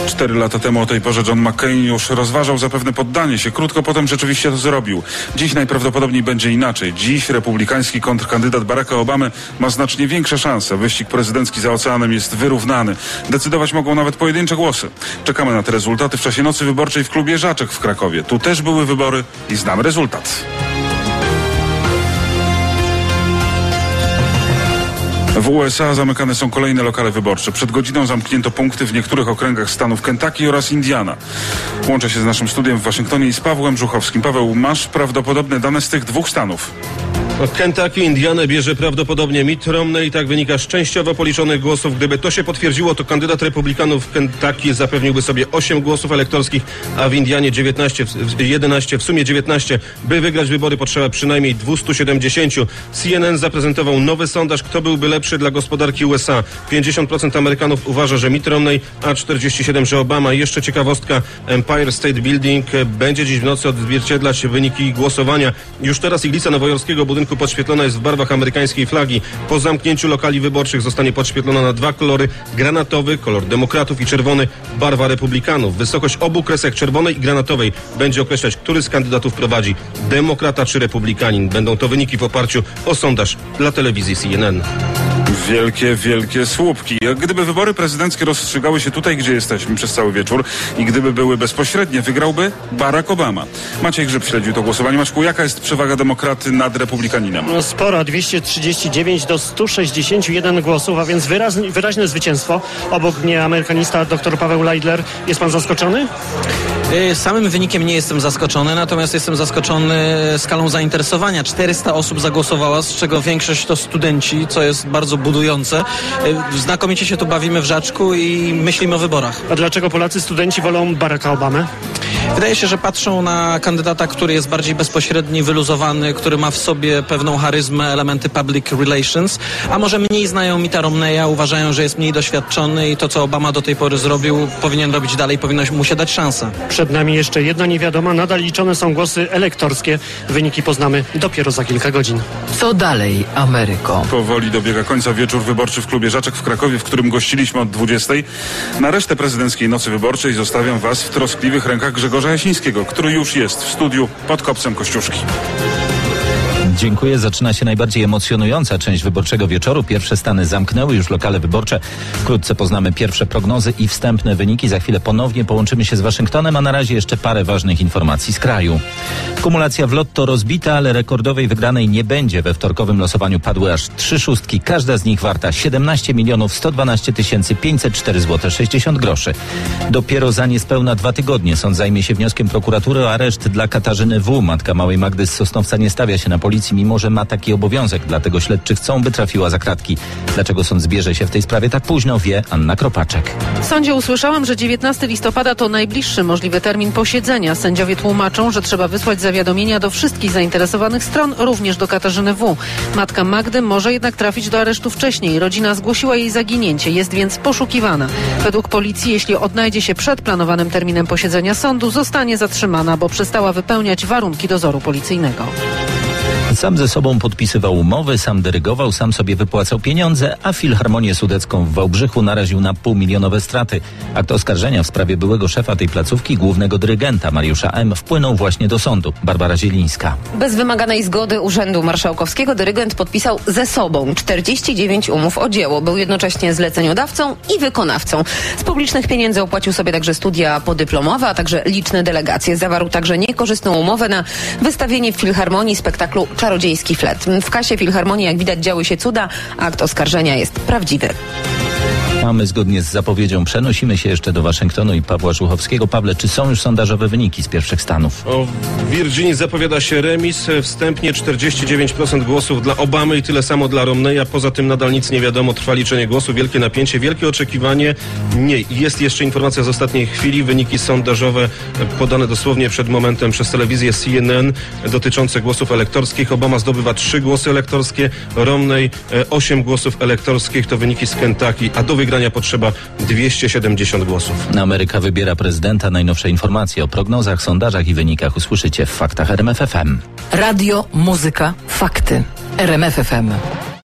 4 lata temu o tej porze John McCain już rozważał zapewne poddanie się. Krótko potem rzeczywiście to zrobił. Dziś najprawdopodobniej będzie inaczej. Dziś republikański kontrkandydat Baracka Obamy ma znacznie większe szanse. Wyścig prezydencki za oceanem jest wyrównany. Decydować mogą nawet pojedyncze głosy. Czekamy na te rezultaty w czasie nocy wyborczej w klubie Żaczek w Krakowie. Tu też były wybory i znamy rezultat. W USA zamykane są kolejne lokale wyborcze. Przed godziną zamknięto punkty w niektórych okręgach stanów Kentucky oraz Indiana. Łączę się z naszym studiem w Waszyngtonie i z Pawłem Żuchowskim. Paweł, masz prawdopodobne dane z tych dwóch stanów? Kentucky, Indianę bierze prawdopodobnie Mitt Romney. Tak wynika z częściowo policzonych głosów. Gdyby to się potwierdziło, to kandydat republikanów w Kentucky zapewniłby sobie 8 głosów elektorskich, a w Indianie 11, w sumie 19. By wygrać wybory potrzeba przynajmniej 270. CNN zaprezentował nowy sondaż, kto byłby lepszy dla gospodarki USA. 50% Amerykanów uważa, że Mitt Romney, a 47%, że Obama. Jeszcze ciekawostka, Empire State Building będzie dziś w nocy odzwierciedlać wyniki głosowania. Już teraz iglica nowojorskiego budynku podświetlona jest w barwach amerykańskiej flagi. Po zamknięciu lokali wyborczych zostanie podświetlona na 2 kolory: granatowy, kolor demokratów, i czerwony, barwa republikanów. Wysokość obu kresek, czerwonej i granatowej, będzie określać, który z kandydatów prowadzi, demokrata czy republikanin. Będą to wyniki w oparciu o sondaż dla telewizji CNN. Wielkie słupki. Gdyby wybory prezydenckie rozstrzygały się tutaj, gdzie jesteśmy przez cały wieczór, i gdyby były bezpośrednie, wygrałby Barack Obama. Maciej Grzyb śledził to głosowanie. Maćku, jaka jest przewaga demokraty nad republikaninem? No spora, 239 do 161 głosów, a więc wyraźne zwycięstwo. Obok mnie amerykanista dr Paweł Leidler. Jest pan zaskoczony? Samym wynikiem nie jestem zaskoczony, natomiast jestem zaskoczony skalą zainteresowania. 400 osób zagłosowała, z czego większość to studenci, co jest bardzo budujące. Znakomicie się tu bawimy w Żaczku i myślimy o wyborach. A dlaczego Polacy, studenci wolą Baracka Obamę? Wydaje się, że patrzą na kandydata, który jest bardziej bezpośredni, wyluzowany, który ma w sobie pewną charyzmę, elementy public relations, a może mniej znają Mitta Romneya, uważają, że jest mniej doświadczony i to, co Obama do tej pory zrobił, powinien robić dalej, powinno mu się dać szansę. Przed nami jeszcze jedna niewiadoma, nadal liczone są głosy elektorskie. Wyniki poznamy dopiero za kilka godzin. Co dalej, Ameryko? Powoli dobiega końca wieczór wyborczy w klubie Żaczek w Krakowie, w którym gościliśmy od 20. Na resztę prezydenckiej nocy wyborczej zostawiam Was w troskliwych rękach Grzegorza Jasińskiego, który już jest w studiu pod kopcem Kościuszki. Dziękuję. Zaczyna się najbardziej emocjonująca część wyborczego wieczoru. Pierwsze stany zamknęły już lokale wyborcze. Wkrótce poznamy pierwsze prognozy i wstępne wyniki. Za chwilę ponownie połączymy się z Waszyngtonem, a na razie jeszcze parę ważnych informacji z kraju. Kumulacja w Lotto rozbita, ale rekordowej wygranej nie będzie. We wtorkowym losowaniu padły aż 3 szóstki. Każda z nich warta 17 112 504 zł 60 groszy. Dopiero za niespełna 2 tygodnie sąd zajmie się wnioskiem prokuratury o areszt dla Katarzyny W. Matka małej Magdy z Sosnowca nie stawia się na policji, mimo że ma taki obowiązek. Dlatego śledczy chcą, by trafiła za kratki. Dlaczego sąd zbierze się w tej sprawie tak późno, wie Anna Kropaczek. W sądzie usłyszałam, że 19 listopada to najbliższy możliwy termin posiedzenia. Sędziowie tłumaczą, że trzeba wysłać zawiadomienia do wszystkich zainteresowanych stron, również do Katarzyny W. Matka Magdy może jednak trafić do aresztu wcześniej. Rodzina zgłosiła jej zaginięcie, jest więc poszukiwana. Według policji, jeśli odnajdzie się przed planowanym terminem posiedzenia sądu, zostanie zatrzymana, bo przestała wypełniać warunki dozoru policyjnego. Sam ze sobą podpisywał umowy, sam dyrygował, sam sobie wypłacał pieniądze, a Filharmonię Sudecką w Wałbrzychu naraził na półmilionowe straty. Akt oskarżenia w sprawie byłego szefa tej placówki, głównego dyrygenta Mariusza M., wpłynął właśnie do sądu. Barbara Zielińska. Bez wymaganej zgody Urzędu Marszałkowskiego dyrygent podpisał ze sobą 49 umów o dzieło. Był jednocześnie zleceniodawcą i wykonawcą. Z publicznych pieniędzy opłacił sobie także studia podyplomowe, a także liczne delegacje. Zawarł także niekorzystną umowę na wystawienie w Filharmonii spektaklu Czarodziejski flet. W kasie Filharmonii, jak widać, działy się cuda. Akt oskarżenia jest prawdziwy. A my zgodnie z zapowiedzią przenosimy się jeszcze do Waszyngtonu i Pawła Żuchowskiego. Pawle, czy są już sondażowe wyniki z pierwszych stanów? W Virginii zapowiada się remis. Wstępnie 49% głosów dla Obamy i tyle samo dla Romneya. Poza tym nadal nic nie wiadomo. Trwa liczenie głosów. Wielkie napięcie, wielkie oczekiwanie. Nie. Jest jeszcze informacja z ostatniej chwili. Wyniki sondażowe podane dosłownie przed momentem przez telewizję CNN dotyczące głosów elektorskich. Obama zdobywa 3 głosy elektorskie. Romney 8 głosów elektorskich. To wyniki z Kentucky. A do wygrania potrzeba 270 głosów. Ameryka wybiera prezydenta. Najnowsze informacje o prognozach, sondażach i wynikach usłyszycie w Faktach RMF FM. Radio, muzyka, fakty. RMF FM.